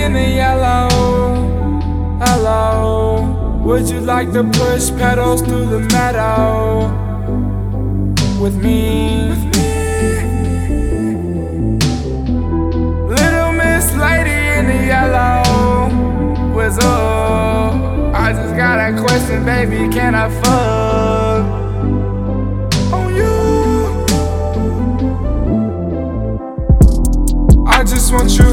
in the yellow, hello. Would you like to push pedals through the meadow with me? Little Miss Lady in the yellow, what's up? I just got a question, baby, can I fuck on you? I just want you